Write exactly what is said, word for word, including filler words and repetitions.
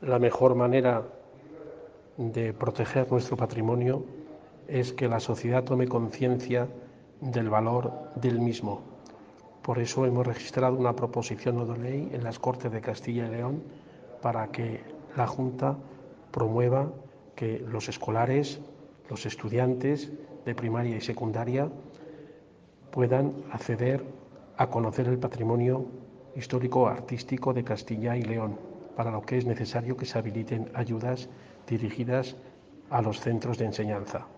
la mejor manera de proteger nuestro patrimonio es que la sociedad tome conciencia del valor del mismo. Por eso hemos registrado una proposición no de ley en las Cortes de Castilla y León para que la Junta promueva que los escolares, los estudiantes de primaria y secundaria puedan acceder a conocer el patrimonio histórico artístico de Castilla y León, para lo que es necesario que se habiliten ayudas dirigidas a los centros de enseñanza.